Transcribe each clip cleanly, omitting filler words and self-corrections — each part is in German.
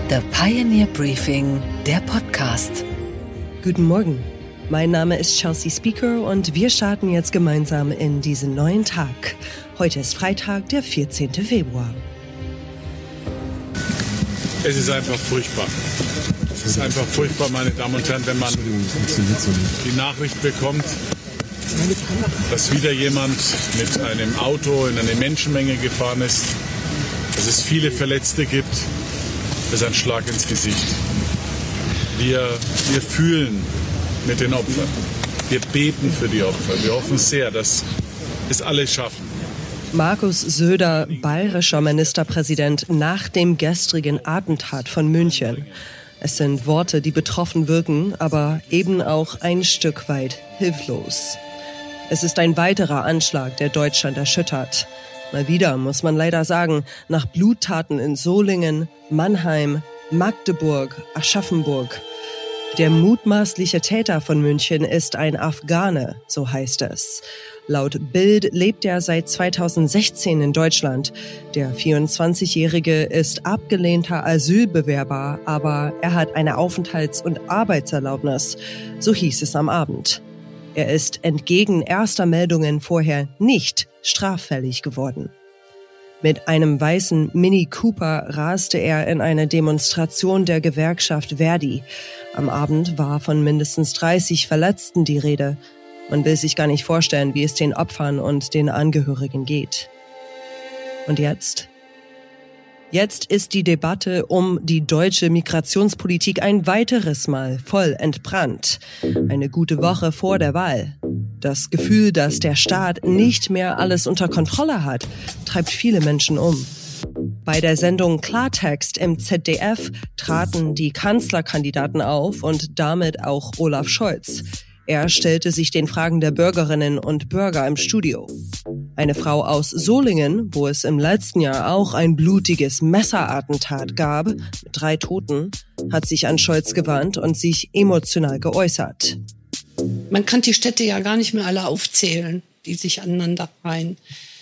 The Pioneer Briefing, der Podcast. Guten Morgen, mein Name ist Chelsea Speaker und wir starten jetzt gemeinsam in diesen neuen Tag. Heute ist Freitag, der 14. Februar. Es ist einfach furchtbar. Es ist einfach furchtbar, meine Damen und Herren, wenn man die Nachricht bekommt, dass wieder jemand mit einem Auto in eine Menschenmenge gefahren ist, dass es viele Verletzte gibt. Das ist ein Schlag ins Gesicht. Wir fühlen mit den Opfern. Wir beten für die Opfer. Wir hoffen sehr, dass es alle schaffen. Markus Söder, bayerischer Ministerpräsident nach dem gestrigen Attentat von München. Es sind Worte, die betroffen wirken, aber eben auch ein Stück weit hilflos. Es ist ein weiterer Anschlag, der Deutschland erschüttert. Mal wieder, muss man leider sagen, nach Bluttaten in Solingen, Mannheim, Magdeburg, Aschaffenburg. Der mutmaßliche Täter von München ist ein Afghane, so heißt es. Laut Bild lebt er seit 2016 in Deutschland. Der 24-Jährige ist abgelehnter Asylbewerber, aber er hat eine Aufenthalts- und Arbeitserlaubnis, so hieß es am Abend. Er ist entgegen erster Meldungen vorher nicht straffällig geworden. Mit einem weißen Mini Cooper raste er in eine Demonstration der Gewerkschaft Verdi. Am Abend war von mindestens 30 Verletzten die Rede. Man will sich gar nicht vorstellen, wie es den Opfern und den Angehörigen geht. Und jetzt? Jetzt ist die Debatte um die deutsche Migrationspolitik ein weiteres Mal voll entbrannt. Eine gute Woche vor der Wahl. Das Gefühl, dass der Staat nicht mehr alles unter Kontrolle hat, treibt viele Menschen um. Bei der Sendung Klartext im ZDF traten die Kanzlerkandidaten auf und damit auch Olaf Scholz. Er stellte sich den Fragen der Bürgerinnen und Bürger im Studio. Eine Frau aus Solingen, wo es im letzten Jahr auch ein blutiges Messerattentat gab, mit 3 Toten, hat sich an Scholz gewandt und sich emotional geäußert. Man kann die Städte ja gar nicht mehr alle aufzählen, die sich aneinander reihen.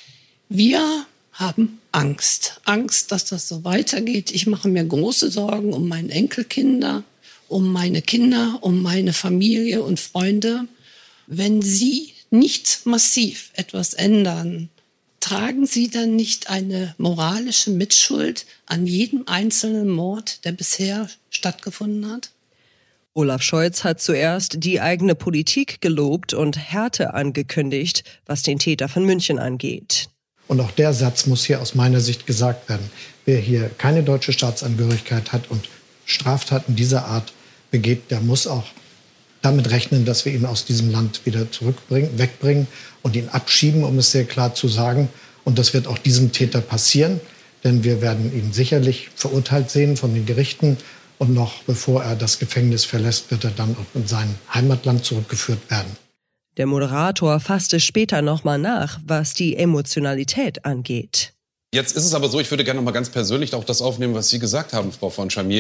Wir haben Angst. Angst, dass das so weitergeht. Ich mache mir große Sorgen um meine Enkelkinder, um meine Kinder, um meine Familie und Freunde. Wenn Sie nicht massiv etwas ändern, tragen Sie dann nicht eine moralische Mitschuld an jedem einzelnen Mord, der bisher stattgefunden hat? Olaf Scholz hat zuerst die eigene Politik gelobt und Härte angekündigt, was den Täter von München angeht. Und auch der Satz muss hier aus meiner Sicht gesagt werden. Wer hier keine deutsche Staatsangehörigkeit hat und Straftaten dieser Art begeht, der muss auch damit rechnen, dass wir ihn aus diesem Land wieder wegbringen und ihn abschieben, um es sehr klar zu sagen. Und das wird auch diesem Täter passieren, denn wir werden ihn sicherlich verurteilt sehen von den Gerichten. Und noch bevor er das Gefängnis verlässt, wird er dann auch in sein Heimatland zurückgeführt werden. Der Moderator fasste später nochmal nach, was die Emotionalität angeht. Jetzt ist es aber so, ich würde gerne noch mal ganz persönlich auch das aufnehmen, was Sie gesagt haben, Frau von Chamier.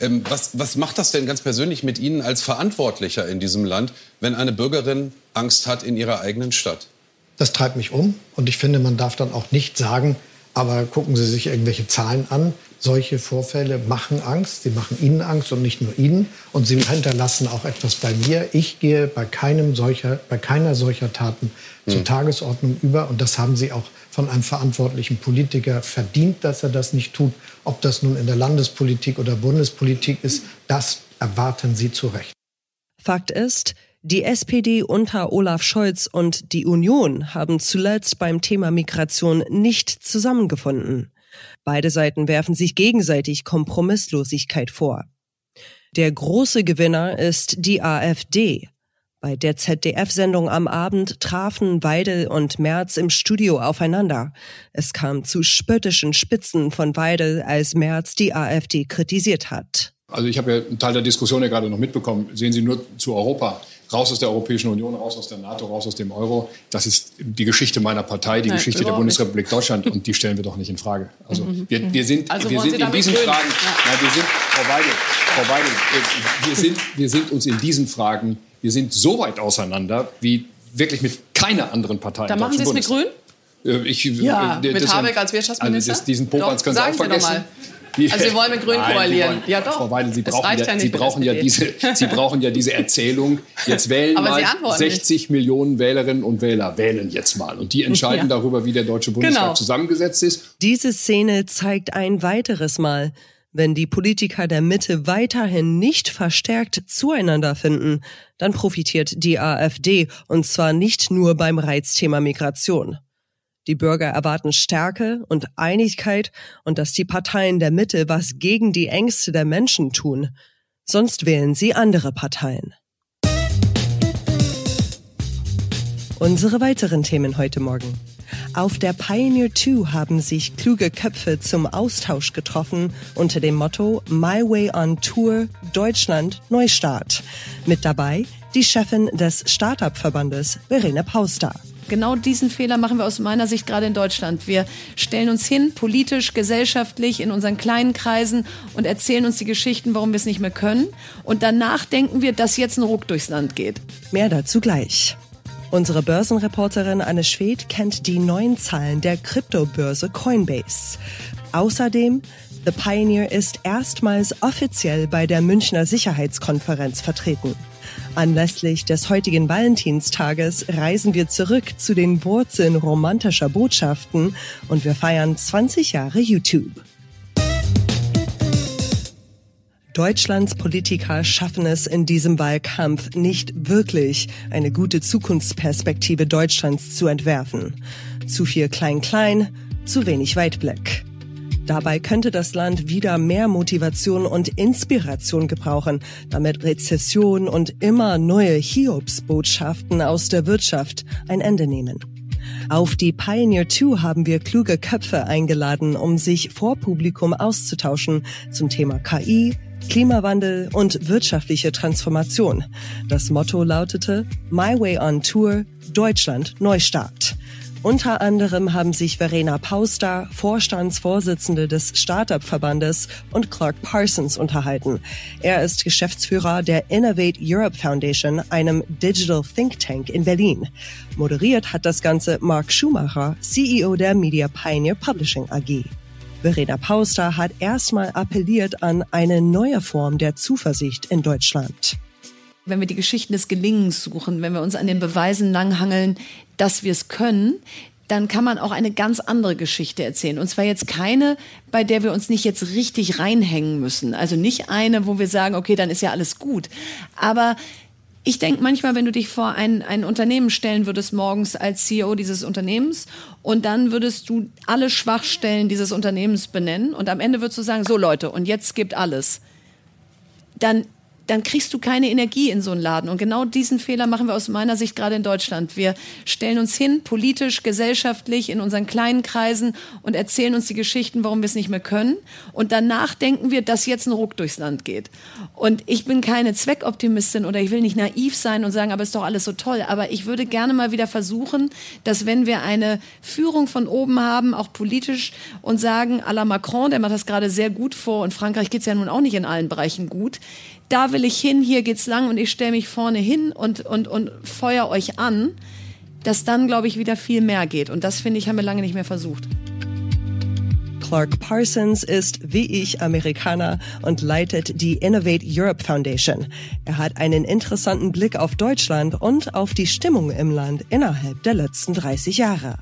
Was macht das denn ganz persönlich mit Ihnen als Verantwortlicher in diesem Land, wenn eine Bürgerin Angst hat in ihrer eigenen Stadt? Das treibt mich um und ich finde, man darf dann auch nicht sagen, aber gucken Sie sich irgendwelche Zahlen an. Solche Vorfälle machen Angst, sie machen Ihnen Angst und nicht nur Ihnen. Und sie hinterlassen auch etwas bei mir. Ich gehe bei keiner solcher Taten zur Tagesordnung über. Und das haben Sie auch von einem verantwortlichen Politiker verdient, dass er das nicht tut. Ob das nun in der Landespolitik oder Bundespolitik ist, das erwarten Sie zu Recht. Fakt ist, die SPD unter Olaf Scholz und die Union haben zuletzt beim Thema Migration nicht zusammengefunden. Beide Seiten werfen sich gegenseitig Kompromisslosigkeit vor. Der große Gewinner ist die AfD. Bei der ZDF-Sendung am Abend trafen Weidel und Merz im Studio aufeinander. Es kam zu spöttischen Spitzen von Weidel, als Merz die AfD kritisiert hat. Also ich habe ja einen Teil der Diskussion ja gerade noch mitbekommen. Sehen Sie nur zu Europa. Raus aus der Europäischen Union, raus aus der NATO, raus aus dem Euro. Das ist die Geschichte meiner Partei, die Geschichte der Bundesrepublik Deutschland. Und die stellen wir doch nicht in Frage. Also wir sind in diesen Fragen, Frau Weidel, wir sind uns in diesen Fragen, wir sind so weit auseinander, wie wirklich mit keiner anderen Partei. Da machen Sie es mit Grün? Mit Habeck als Wirtschaftsminister? Also diesen Popanz können Sie auch vergessen. Also Sie wollen mit Grünen koalieren? Ja doch. Frau Weidel, Sie brauchen ja diese Erzählung. Jetzt wählen mal 60 Millionen Wählerinnen und Wähler wählen jetzt mal. Und die entscheiden darüber, wie der Deutsche Bundestag zusammengesetzt ist. Diese Szene zeigt ein weiteres Mal, wenn die Politiker der Mitte weiterhin nicht verstärkt zueinander finden, dann profitiert die AfD, und zwar nicht nur beim Reizthema Migration. Die Bürger erwarten Stärke und Einigkeit und dass die Parteien der Mitte was gegen die Ängste der Menschen tun. Sonst wählen sie andere Parteien. Unsere weiteren Themen heute Morgen. Auf der Pioneer 2 haben sich kluge Köpfe zum Austausch getroffen unter dem Motto My Way on Tour Deutschland Neustart. Mit dabei die Chefin des Start-up-Verbandes, Verena Pauster. Genau diesen Fehler machen wir aus meiner Sicht gerade in Deutschland. Wir stellen uns hin, politisch, gesellschaftlich, in unseren kleinen Kreisen und erzählen uns die Geschichten, warum wir es nicht mehr können. Und danach denken wir, dass jetzt ein Ruck durchs Land geht. Mehr dazu gleich. Unsere Börsenreporterin Anne Schwedt kennt die neuen Zahlen der Kryptobörse Coinbase. Außerdem, The Pioneer ist erstmals offiziell bei der Münchner Sicherheitskonferenz vertreten. Anlässlich des heutigen Valentinstages reisen wir zurück zu den Wurzeln romantischer Botschaften und wir feiern 20 Jahre YouTube. Deutschlands Politiker schaffen es in diesem Wahlkampf nicht wirklich, eine gute Zukunftsperspektive Deutschlands zu entwerfen. Zu viel Klein-Klein, zu wenig Weitblick. Dabei könnte das Land wieder mehr Motivation und Inspiration gebrauchen, damit Rezession und immer neue Hiobsbotschaften aus der Wirtschaft ein Ende nehmen. Auf die Pioneer 2 haben wir kluge Köpfe eingeladen, um sich vor Publikum auszutauschen zum Thema KI, Klimawandel und wirtschaftliche Transformation. Das Motto lautete My Way on Tour Deutschland Neustart. Unter anderem haben sich Verena Pauster, Vorstandsvorsitzende des Start-up-Verbandes, und Clark Parsons unterhalten. Er ist Geschäftsführer der Innovate Europe Foundation, einem Digital Think Tank in Berlin. Moderiert hat das Ganze Marc Schumacher, CEO der Media Pioneer Publishing AG. Verena Pauster hat erstmal appelliert an eine neue Form der Zuversicht in Deutschland. Wenn wir die Geschichten des Gelingens suchen, wenn wir uns an den Beweisen langhangeln, dass wir es können, dann kann man auch eine ganz andere Geschichte erzählen. Und zwar jetzt keine, bei der wir uns nicht jetzt richtig reinhängen müssen. Also nicht eine, wo wir sagen, okay, dann ist ja alles gut. Aber ich denke manchmal, wenn du dich vor ein Unternehmen stellen würdest morgens als CEO dieses Unternehmens und dann würdest du alle Schwachstellen dieses Unternehmens benennen und am Ende würdest du sagen, so Leute, und jetzt gibt alles. Dann kriegst du keine Energie in so einen Laden. Und genau diesen Fehler machen wir aus meiner Sicht gerade in Deutschland. Wir stellen uns hin, politisch, gesellschaftlich, in unseren kleinen Kreisen und erzählen uns die Geschichten, warum wir es nicht mehr können. Und danach denken wir, dass jetzt ein Ruck durchs Land geht. Und ich bin keine Zweckoptimistin oder ich will nicht naiv sein und sagen, aber ist doch alles so toll. Aber ich würde gerne mal wieder versuchen, dass wenn wir eine Führung von oben haben, auch politisch, und sagen, à la Macron, der macht das gerade sehr gut vor, und Frankreich geht es ja nun auch nicht in allen Bereichen gut, da will ich hin, hier geht's lang und ich stelle mich vorne hin und feuer euch an, dass dann, glaube ich, wieder viel mehr geht. Und das, finde ich, haben wir lange nicht mehr versucht. Clark Parsons ist, wie ich, Amerikaner und leitet die Innovate Europe Foundation. Er hat einen interessanten Blick auf Deutschland und auf die Stimmung im Land innerhalb der letzten 30 Jahre.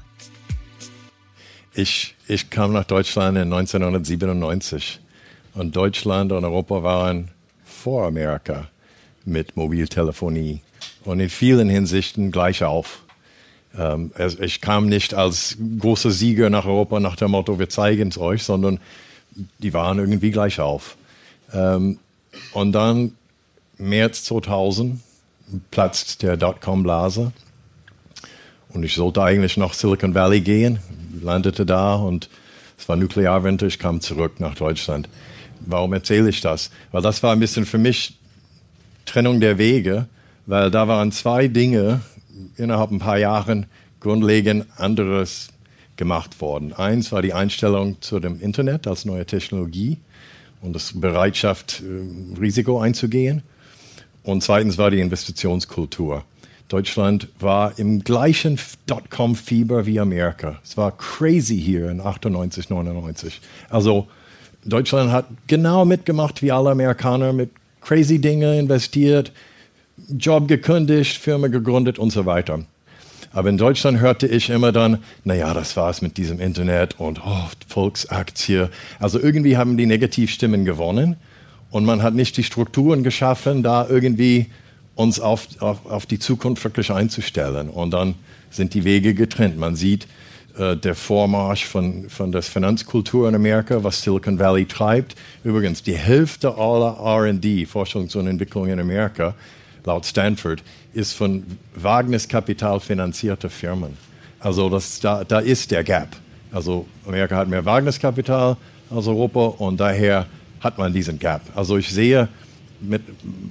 Ich kam nach Deutschland in 1997 und Deutschland und Europa waren vor Amerika mit Mobiltelefonie und in vielen Hinsichten gleich auf. Ich kam nicht als großer Sieger nach Europa nach dem Motto, wir zeigen es euch, sondern die waren irgendwie gleich auf. Und dann März 2000 platzt der Dotcom-Blase und ich sollte eigentlich nach Silicon Valley gehen, landete da und es war Nuklearwinter, ich kam zurück nach Deutschland. Warum erzähle ich das? Weil das war ein bisschen für mich Trennung der Wege, weil da waren zwei Dinge innerhalb ein paar Jahren grundlegend anderes gemacht worden. Eins war die Einstellung zu dem Internet als neue Technologie und das Bereitschaft, Risiko einzugehen. Und zweitens war die Investitionskultur. Deutschland war im gleichen Dotcom-Fieber wie Amerika. Es war crazy hier in 98, 99. Also Deutschland hat genau mitgemacht wie alle Amerikaner, mit crazy Dinge investiert, Job gekündigt, Firma gegründet und so weiter. Aber in Deutschland hörte ich immer dann, naja, das war's mit diesem Internet und Volksaktie. Also irgendwie haben die Negativstimmen gewonnen und man hat nicht die Strukturen geschaffen, da irgendwie uns auf die Zukunft wirklich einzustellen. Und dann sind die Wege getrennt. Man sieht der Vormarsch von der Finanzkultur in Amerika, was Silicon Valley treibt. Übrigens, die Hälfte aller R&D, Forschungs- und Entwicklung in Amerika, laut Stanford, ist von Wagniskapital finanzierte Firmen. Also da ist der Gap. Also Amerika hat mehr Wagniskapital als Europa und daher hat man diesen Gap. Also ich sehe mit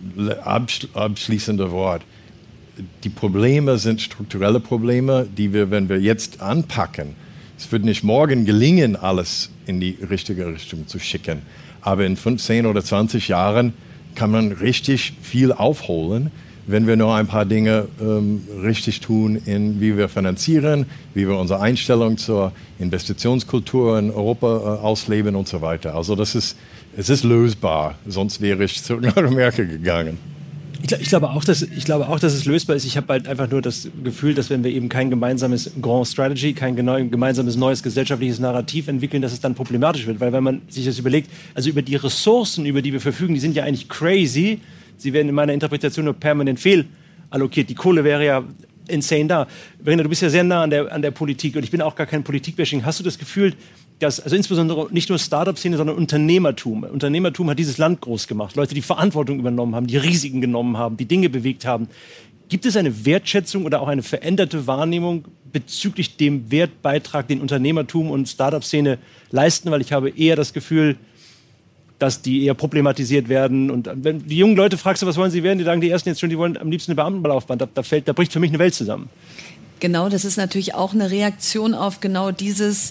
abschließender Wort, die Probleme sind strukturelle Probleme, die wir, wenn wir jetzt anpacken, es wird nicht morgen gelingen, alles in die richtige Richtung zu schicken. Aber in 15 oder 20 Jahren kann man richtig viel aufholen, wenn wir nur ein paar Dinge richtig tun, wie wir finanzieren, wie wir unsere Einstellung zur Investitionskultur in Europa ausleben und so weiter. Also es ist lösbar, sonst wäre ich zurück nach Amerika gegangen. Ich glaube auch, dass es lösbar ist. Ich habe halt einfach nur das Gefühl, dass wenn wir eben kein gemeinsames Grand Strategy, kein gemeinsames neues gesellschaftliches Narrativ entwickeln, dass es dann problematisch wird. Weil wenn man sich das überlegt, also über die Ressourcen, über die wir verfügen, die sind ja eigentlich crazy. Sie werden in meiner Interpretation nur permanent fehlallokiert. Die Kohle wäre ja insane da. Verena, du bist ja sehr nah an der Politik und ich bin auch gar kein Politikbashing. Hast du das Gefühl, dass, also insbesondere nicht nur Startup-Szene, sondern Unternehmertum hat dieses Land groß gemacht. Leute, die Verantwortung übernommen haben, die Risiken genommen haben, die Dinge bewegt haben. Gibt es eine Wertschätzung oder auch eine veränderte Wahrnehmung bezüglich dem Wertbeitrag, den Unternehmertum und Startup-Szene leisten? Weil ich habe eher das Gefühl, dass die eher problematisiert werden. Und wenn die jungen Leute fragst, was wollen sie werden, die sagen die ersten jetzt schon, die wollen am liebsten eine Beamtenlaufbahn. Da bricht für mich eine Welt zusammen. Genau, das ist natürlich auch eine Reaktion auf genau dieses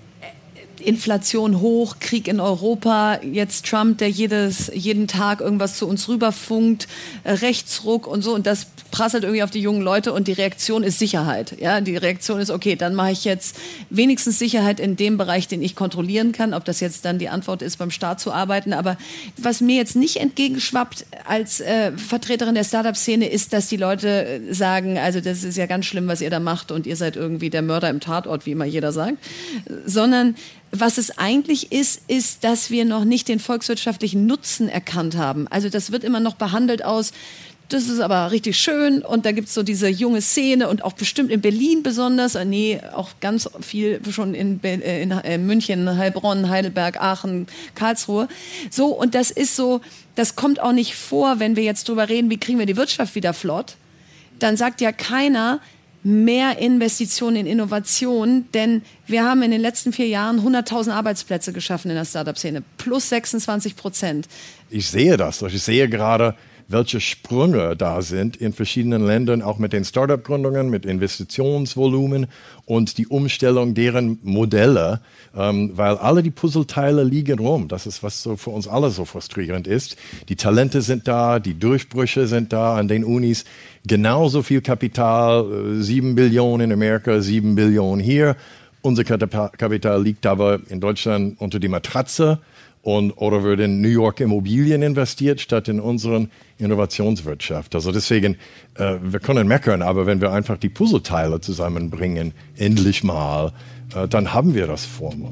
Inflation hoch, Krieg in Europa, jetzt Trump, der jeden Tag irgendwas zu uns rüberfunkt, Rechtsruck und so, und das prasselt irgendwie auf die jungen Leute und die Reaktion ist Sicherheit. Ja, die Reaktion ist, okay, dann mache ich jetzt wenigstens Sicherheit in dem Bereich, den ich kontrollieren kann, ob das jetzt dann die Antwort ist, beim Staat zu arbeiten. Aber was mir jetzt nicht entgegenschwappt als Vertreterin der Startup-Szene ist, dass die Leute sagen, also das ist ja ganz schlimm, was ihr da macht und ihr seid irgendwie der Mörder im Tatort, wie immer jeder sagt, sondern was es eigentlich ist, dass wir noch nicht den volkswirtschaftlichen Nutzen erkannt haben. Also das wird immer noch behandelt aus, das ist aber richtig schön und da gibt es so diese junge Szene und auch bestimmt in Berlin besonders, nee, auch ganz viel schon in München, Heilbronn, Heidelberg, Aachen, Karlsruhe. So, und das ist so, das kommt auch nicht vor, wenn wir jetzt drüber reden, wie kriegen wir die Wirtschaft wieder flott. Dann sagt ja keiner, mehr Investitionen in Innovation, denn wir haben in den letzten 4 Jahren 100.000 Arbeitsplätze geschaffen in der Startup-Szene, plus 26%. Ich sehe das. Ich sehe gerade, welche Sprünge da sind in verschiedenen Ländern, auch mit den Startup-Gründungen, mit Investitionsvolumen und die Umstellung deren Modelle, weil alle die Puzzleteile liegen rum. Das ist, was so für uns alle so frustrierend ist. Die Talente sind da, die Durchbrüche sind da an den Unis. Genauso viel Kapital, 7 Billionen in Amerika, 7 Billionen hier. Unser Kapital liegt aber in Deutschland unter die Matratze oder wird in New York Immobilien investiert, statt in unseren Innovationswirtschaft. Also deswegen, wir können meckern, aber wenn wir einfach die Puzzleteile zusammenbringen, endlich mal, dann haben wir das Formel.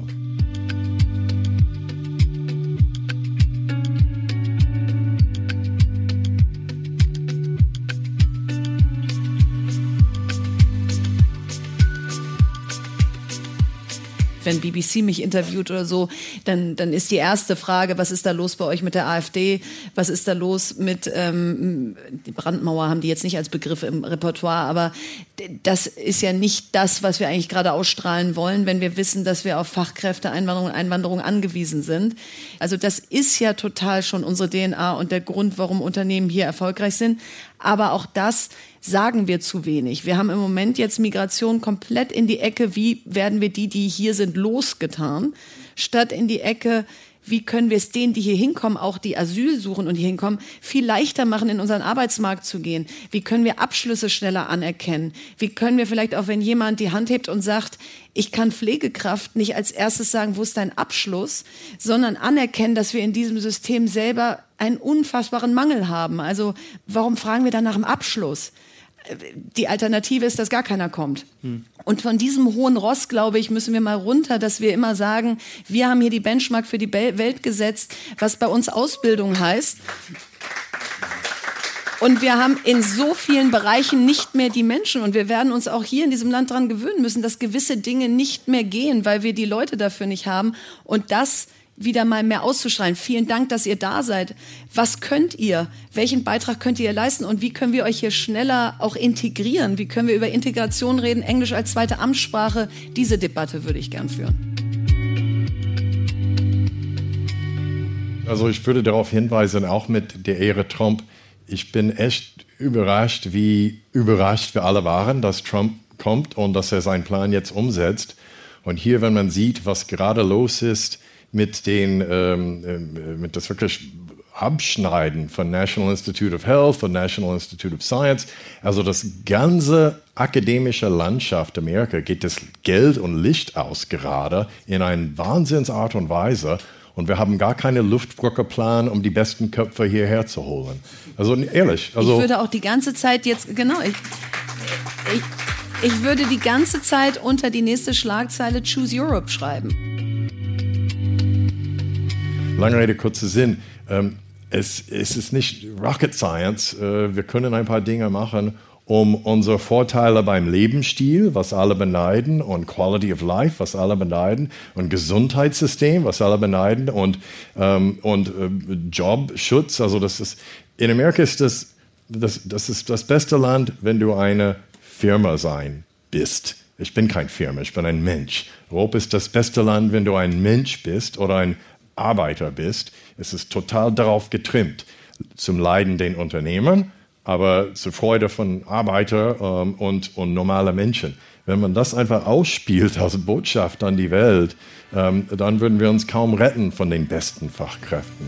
Wenn BBC mich interviewt oder so, dann ist die erste Frage, was ist da los bei euch mit der AfD? Was ist da los mit, die Brandmauer haben die jetzt nicht als Begriff im Repertoire, aber das ist ja nicht das, was wir eigentlich gerade ausstrahlen wollen, wenn wir wissen, dass wir auf Fachkräfteeinwanderung angewiesen sind. Also das ist ja total schon unsere DNA und der Grund, warum Unternehmen hier erfolgreich sind. Aber auch das sagen wir zu wenig. Wir haben im Moment jetzt Migration komplett in die Ecke, wie werden wir die hier sind, losgetan, statt in die Ecke, wie können wir es denen, die hier hinkommen, auch die Asyl suchen und hier hinkommen, viel leichter machen, in unseren Arbeitsmarkt zu gehen? Wie können wir Abschlüsse schneller anerkennen? Wie können wir vielleicht auch, wenn jemand die Hand hebt und sagt, ich kann Pflegekraft, nicht als erstes sagen, wo ist dein Abschluss, sondern anerkennen, dass wir in diesem System selber einen unfassbaren Mangel haben. Also warum fragen wir dann nach dem Abschluss? Die Alternative ist, dass gar keiner kommt. Und von diesem hohen Ross, glaube ich, müssen wir mal runter, dass wir immer sagen, wir haben hier die Benchmark für die Welt gesetzt, was bei uns Ausbildung heißt. Und wir haben in so vielen Bereichen nicht mehr die Menschen. Und wir werden uns auch hier in diesem Land daran gewöhnen müssen, dass gewisse Dinge nicht mehr gehen, weil wir die Leute dafür nicht haben. Und das wieder mal mehr auszustrahlen. Vielen Dank, dass ihr da seid. Was könnt ihr? Welchen Beitrag könnt ihr leisten? Und wie können wir euch hier schneller auch integrieren? Wie können wir über Integration reden? Englisch als zweite Amtssprache? Diese Debatte würde ich gern führen. Also ich würde darauf hinweisen, auch mit der Ära Trump, ich bin echt überrascht, wie überrascht wir alle waren, dass Trump kommt und dass er seinen Plan jetzt umsetzt. Und hier, wenn man sieht, was gerade los ist, mit das wirklich Abschneiden von National Institute of Health, von National Institute of Science, also das ganze akademische Landschaft Amerika geht das Geld und Licht aus gerade in eine Wahnsinnsart und Weise. Und wir haben gar keine Luftbrücke-Plan, um die besten Köpfe hierher zu holen. Also ehrlich. Also ich würde auch die ganze Zeit jetzt, genau, ich würde die ganze Zeit unter die nächste Schlagzeile Choose Europe schreiben. Lange Rede, kurzer Sinn. Es ist nicht Rocket Science. Wir können ein paar Dinge machen, um unsere Vorteile beim Lebensstil, was alle beneiden, und Quality of Life, was alle beneiden, und Gesundheitssystem, was alle beneiden, und Jobschutz. Also in Amerika ist das ist das beste Land, wenn du eine Firma sein bist. Ich bin kein Firma, ich bin ein Mensch. Europa ist das beste Land, wenn du ein Mensch bist oder ein Arbeiter bist. Es ist total darauf getrimmt, zum Leiden den Unternehmern, aber zur Freude von Arbeitern und normaler Menschen. Wenn man das einfach ausspielt als Botschaft an die Welt, dann würden wir uns kaum retten von den besten Fachkräften.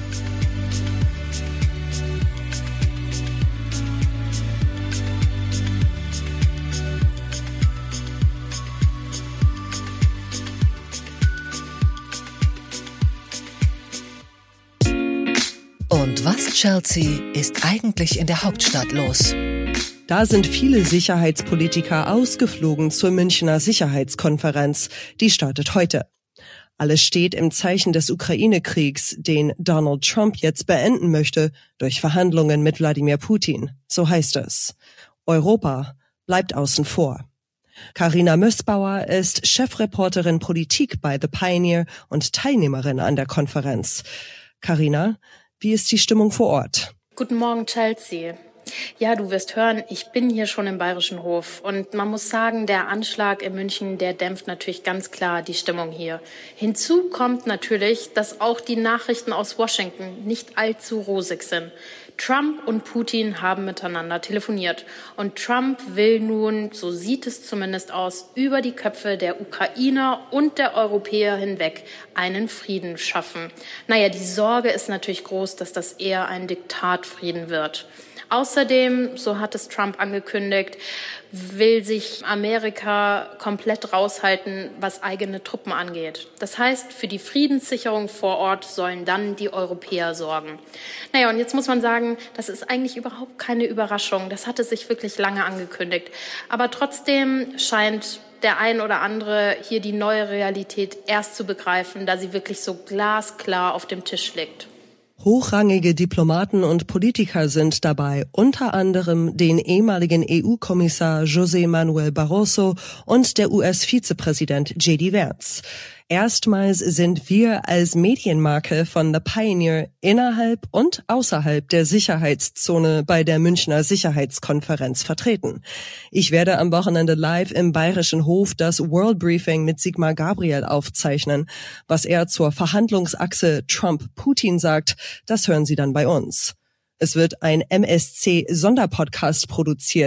Und was, Chelsea, ist eigentlich in der Hauptstadt los? Da sind viele Sicherheitspolitiker ausgeflogen zur Münchner Sicherheitskonferenz. Die startet heute. Alles steht im Zeichen des Ukraine-Kriegs, den Donald Trump jetzt beenden möchte durch Verhandlungen mit Wladimir Putin. So heißt es. Europa bleibt außen vor. Carina Mössbauer ist Chefreporterin Politik bei The Pioneer und Teilnehmerin an der Konferenz. Carina, wie ist die Stimmung vor Ort? Guten Morgen, Chelsea. Ja, du wirst hören, ich bin hier schon im Bayerischen Hof und man muss sagen, der Anschlag in München, der dämpft natürlich ganz klar die Stimmung hier. Hinzu kommt natürlich, dass auch die Nachrichten aus Washington nicht allzu rosig sind. Trump und Putin haben miteinander telefoniert und Trump will nun, so sieht es zumindest aus, über die Köpfe der Ukrainer und der Europäer hinweg einen Frieden schaffen. Naja, die Sorge ist natürlich groß, dass das eher ein Diktatfrieden wird. Außerdem, so hat es Trump angekündigt, will sich Amerika komplett raushalten, was eigene Truppen angeht. Das heißt, für die Friedenssicherung vor Ort sollen dann die Europäer sorgen. Naja, und jetzt muss man sagen, das ist eigentlich überhaupt keine Überraschung. Das hatte sich wirklich lange angekündigt. Aber trotzdem scheint der ein oder andere hier die neue Realität erst zu begreifen, da sie wirklich so glasklar auf dem Tisch liegt. Hochrangige Diplomaten und Politiker sind dabei, unter anderem den ehemaligen EU-Kommissar José Manuel Barroso und der US-Vizepräsident J.D. Vance. Erstmals sind wir als Medienmarke von The Pioneer innerhalb und außerhalb der Sicherheitszone bei der Münchner Sicherheitskonferenz vertreten. Ich werde am Wochenende live im Bayerischen Hof das World Briefing mit Sigmar Gabriel aufzeichnen. Was er zur Verhandlungsachse Trump-Putin sagt, das hören Sie dann bei uns. Es wird ein MSC-Sonderpodcast produziert.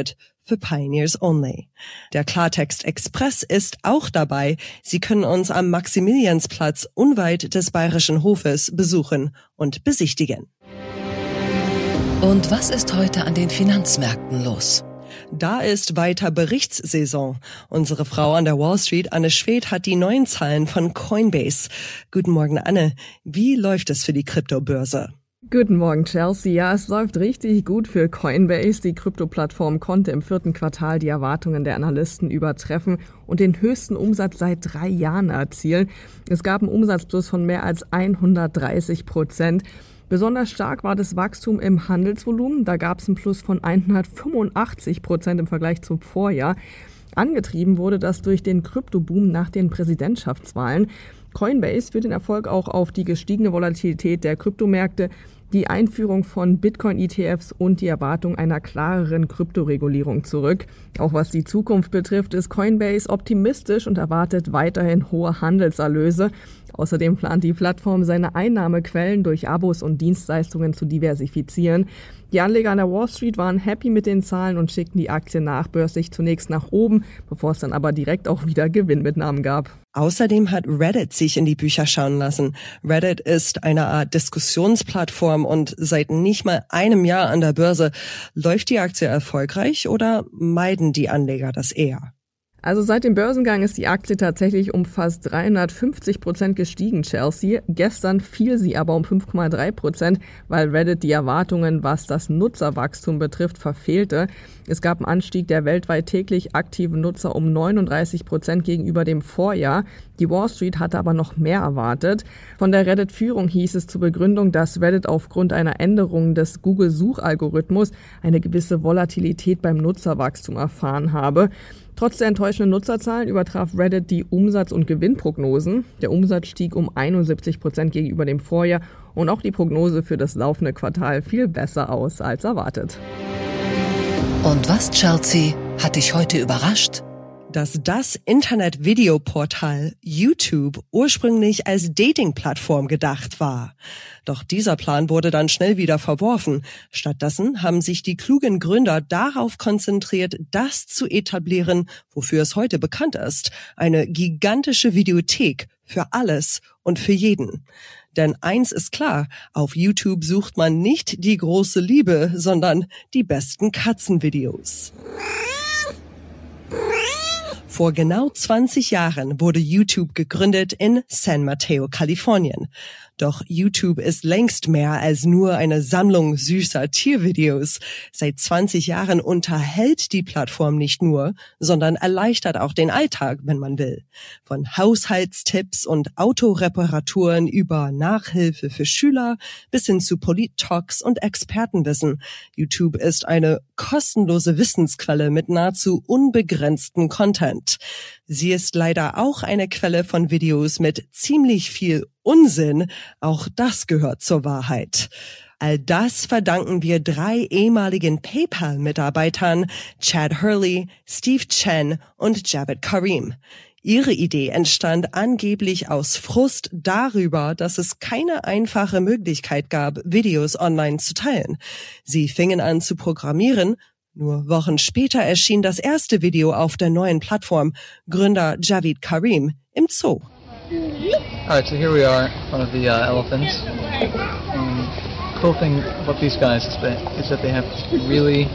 für Pioneers Only. Der Klartext Express ist auch dabei. Sie können uns am Maximiliansplatz unweit des Bayerischen Hofes besuchen und besichtigen. Und was ist heute an den Finanzmärkten los? Da ist weiter Berichtssaison. Unsere Frau an der Wall Street, Anne Schwedt, hat die neuen Zahlen von Coinbase. Guten Morgen, Anne. Wie läuft es für die Kryptobörse? Guten Morgen, Chelsea. Ja, es läuft richtig gut für Coinbase. Die Kryptoplattform konnte im 4. Quartal die Erwartungen der Analysten übertreffen und den höchsten Umsatz seit 3 Jahren erzielen. Es gab einen Umsatzplus von mehr als 130%. Besonders stark war das Wachstum im Handelsvolumen. Da gab es einen Plus von 185% im Vergleich zum Vorjahr. Angetrieben wurde das durch den Kryptoboom nach den Präsidentschaftswahlen. Coinbase führt den Erfolg auch auf die gestiegene Volatilität der Kryptomärkte, die Einführung von Bitcoin-ETFs und die Erwartung einer klareren Kryptoregulierung zurück. Auch was die Zukunft betrifft, ist Coinbase optimistisch und erwartet weiterhin hohe Handelserlöse. Außerdem plant die Plattform, seine Einnahmequellen durch Abos und Dienstleistungen zu diversifizieren. Die Anleger an der Wall Street waren happy mit den Zahlen und schickten die Aktie nachbörslich zunächst nach oben, bevor es dann aber direkt auch wieder Gewinnmitnahmen gab. Außerdem hat Reddit sich in die Bücher schauen lassen. Reddit ist eine Art Diskussionsplattform und seit nicht mal einem Jahr an der Börse. Läuft die Aktie erfolgreich oder meiden die Anleger das eher? Also seit dem Börsengang ist die Aktie tatsächlich um fast 350% gestiegen, Chelsea. Gestern fiel sie aber um 5,3%, weil Reddit die Erwartungen, was das Nutzerwachstum betrifft, verfehlte. Es gab einen Anstieg der weltweit täglich aktiven Nutzer um 39% gegenüber dem Vorjahr. Die Wall Street hatte aber noch mehr erwartet. Von der Reddit-Führung hieß es zur Begründung, dass Reddit aufgrund einer Änderung des Google-Suchalgorithmus eine gewisse Volatilität beim Nutzerwachstum erfahren habe. Trotz der enttäuschenden Nutzerzahlen übertraf Reddit die Umsatz- und Gewinnprognosen. Der Umsatz stieg um 71% gegenüber dem Vorjahr und auch die Prognose für das laufende Quartal fiel besser aus als erwartet. Und was, Chelsea, hat dich heute überrascht? Dass das Internet-Videoportal YouTube ursprünglich als Dating-Plattform gedacht war. Doch dieser Plan wurde dann schnell wieder verworfen. Stattdessen haben sich die klugen Gründer darauf konzentriert, das zu etablieren, wofür es heute bekannt ist. Eine gigantische Videothek für alles und für jeden. Denn eins ist klar, auf YouTube sucht man nicht die große Liebe, sondern die besten Katzenvideos. Vor genau 20 Jahren wurde YouTube gegründet in San Mateo, Kalifornien. Doch YouTube ist längst mehr als nur eine Sammlung süßer Tiervideos. Seit 20 Jahren unterhält die Plattform nicht nur, sondern erleichtert auch den Alltag, wenn man will. Von Haushaltstipps und Autoreparaturen über Nachhilfe für Schüler bis hin zu Polit-Talks und Expertenwissen. YouTube ist eine kostenlose Wissensquelle mit nahezu unbegrenztem Content. Sie ist leider auch eine Quelle von Videos mit ziemlich viel Unsinn. Auch das gehört zur Wahrheit. All das verdanken wir 3 ehemaligen PayPal-Mitarbeitern, Chad Hurley, Steve Chen und Javad Karim. Ihre Idee entstand angeblich aus Frust darüber, dass es keine einfache Möglichkeit gab, Videos online zu teilen. Sie fingen an zu programmieren. Nur Wochen später erschien das erste Video auf der neuen Plattform, Gründer Javad Karim im Zoo. Alright, so here we are in front of the elephants. And the cool thing about these guys is that they have really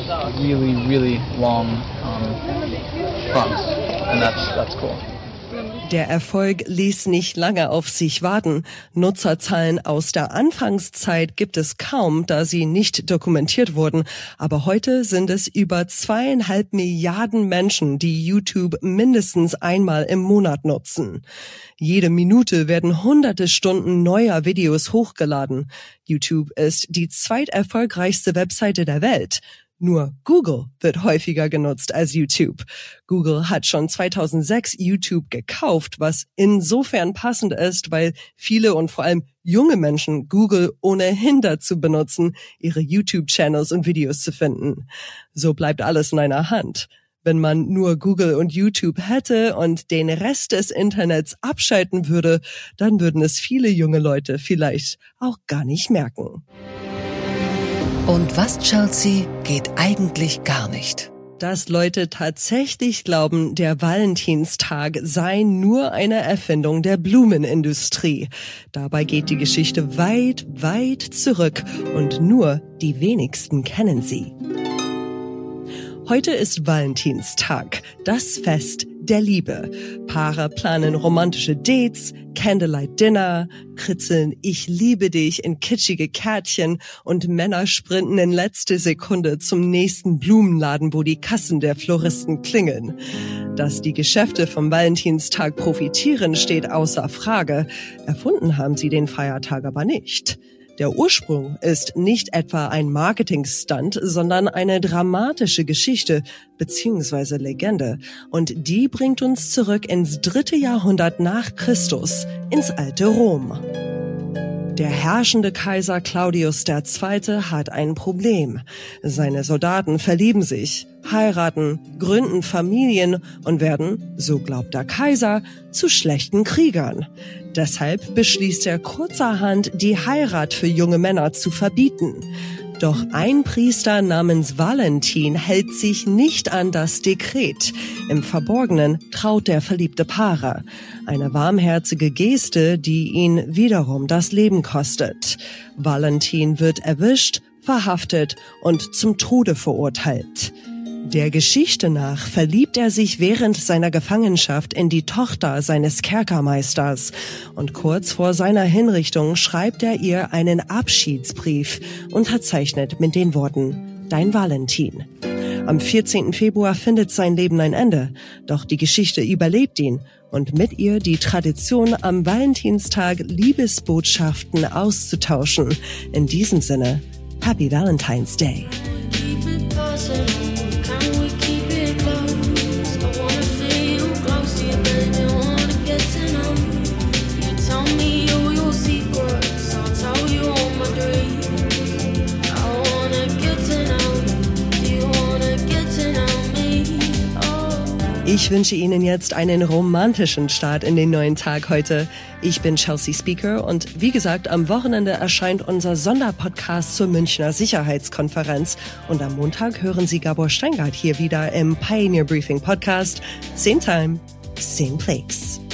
long fronts, and that's cool. Der Erfolg ließ nicht lange auf sich warten. Nutzerzahlen aus der Anfangszeit gibt es kaum, da sie nicht dokumentiert wurden. Aber heute sind es über 2,5 Milliarden Menschen, die YouTube mindestens einmal im Monat nutzen. Jede Minute werden hunderte Stunden neuer Videos hochgeladen. YouTube ist die zweiterfolgreichste Webseite der Welt. Nur Google wird häufiger genutzt als YouTube. Google hat schon 2006 YouTube gekauft, was insofern passend ist, weil viele und vor allem junge Menschen Google ohnehin dazu benutzen, ihre YouTube-Channels und Videos zu finden. So bleibt alles in einer Hand. Wenn man nur Google und YouTube hätte und den Rest des Internets abschalten würde, dann würden es viele junge Leute vielleicht auch gar nicht merken. Und was, Chelsea, geht eigentlich gar nicht? Dass Leute tatsächlich glauben, der Valentinstag sei nur eine Erfindung der Blumenindustrie. Dabei geht die Geschichte weit, weit zurück und nur die wenigsten kennen sie. Heute ist Valentinstag, das Fest der Liebe. Paare planen romantische Dates, Candlelight Dinner, kritzeln Ich liebe dich in kitschige Kärtchen und Männer sprinten in letzter Sekunde zum nächsten Blumenladen, wo die Kassen der Floristen klingeln. Dass die Geschäfte vom Valentinstag profitieren, steht außer Frage. Erfunden haben sie den Feiertag aber nicht. Der Ursprung ist nicht etwa ein Marketing-Stunt, sondern eine dramatische Geschichte bzw. Legende. Und die bringt uns zurück ins 3. Jahrhundert nach Christus, ins alte Rom. Der herrschende Kaiser Claudius II. Hat ein Problem. Seine Soldaten verlieben sich, heiraten, gründen Familien und werden, so glaubt der Kaiser, zu schlechten Kriegern. Deshalb beschließt er kurzerhand, die Heirat für junge Männer zu verbieten. Doch ein Priester namens Valentin hält sich nicht an das Dekret. Im Verborgenen traut der verliebte Paare. Eine warmherzige Geste, die ihn wiederum das Leben kostet. Valentin wird erwischt, verhaftet und zum Tode verurteilt. Der Geschichte nach verliebt er sich während seiner Gefangenschaft in die Tochter seines Kerkermeisters. Und kurz vor seiner Hinrichtung schreibt er ihr einen Abschiedsbrief, unterzeichnet mit den Worten Dein Valentin. Am 14. Februar findet sein Leben ein Ende, doch die Geschichte überlebt ihn und mit ihr die Tradition, am Valentinstag Liebesbotschaften auszutauschen. In diesem Sinne, Happy Valentine's Day. Ich wünsche Ihnen jetzt einen romantischen Start in den neuen Tag heute. Ich bin Chelsea Speaker und wie gesagt, am Wochenende erscheint unser Sonderpodcast zur Münchner Sicherheitskonferenz. Und am Montag hören Sie Gabor Steingart hier wieder im Pioneer Briefing Podcast. Same time, same place.